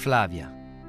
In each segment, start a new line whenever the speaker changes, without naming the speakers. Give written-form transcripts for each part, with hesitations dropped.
Flavia.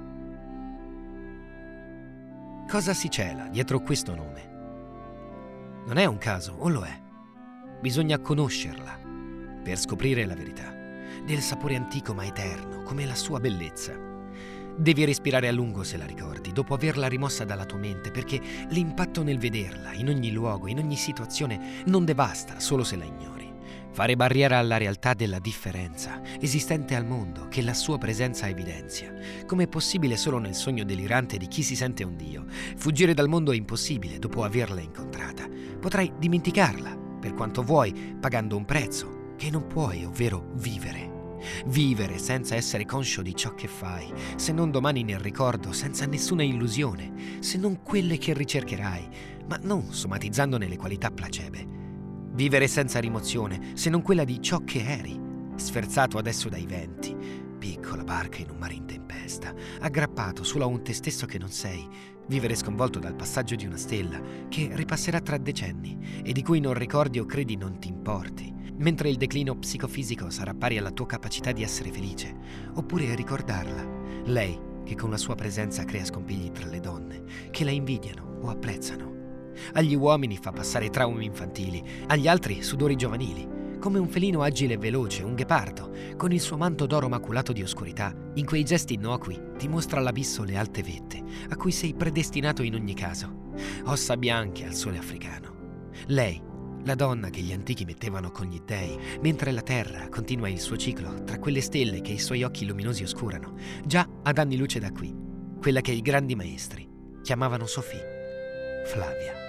Cosa si cela dietro questo nome? Non è un caso, o lo è? Bisogna conoscerla per scoprire la verità, del sapore antico ma eterno, come la sua bellezza. Devi respirare a lungo se la ricordi, dopo averla rimossa dalla tua mente, perché l'impatto nel vederla, in ogni luogo, in ogni situazione, non devasta solo se la ignori. Fare barriera alla realtà della differenza esistente al mondo che la sua presenza evidenzia, come è possibile solo nel sogno delirante di chi si sente un dio. Fuggire dal mondo è impossibile dopo averla incontrata. Potrai dimenticarla, per quanto vuoi, pagando un prezzo che non puoi, ovvero vivere. Vivere senza essere conscio di ciò che fai, se non domani nel ricordo, senza nessuna illusione, se non quelle che ricercherai, ma non somatizzandone le qualità placebe. Vivere senza rimozione, se non quella di ciò che eri, sferzato adesso dai venti, piccola barca in un mare in tempesta, aggrappato solo a un te stesso che non sei. Vivere sconvolto dal passaggio di una stella che ripasserà tra decenni e di cui non ricordi o credi non ti importi, mentre il declino psicofisico sarà pari alla tua capacità di essere felice. Oppure ricordarla, lei che con la sua presenza crea scompigli tra le donne che la invidiano o apprezzano. Agli uomini fa passare traumi infantili, agli altri sudori giovanili, come un felino agile e veloce, un ghepardo, con il suo manto d'oro maculato di oscurità. In quei gesti innocui ti mostra l'abisso le alte vette, a cui sei predestinato in ogni caso. Ossa bianche al sole africano. Lei, la donna che gli antichi mettevano con gli dei, mentre la terra continua il suo ciclo tra quelle stelle che i suoi occhi luminosi oscurano, già ad anni luce da qui, quella che i grandi maestri chiamavano Sophie, Flavia.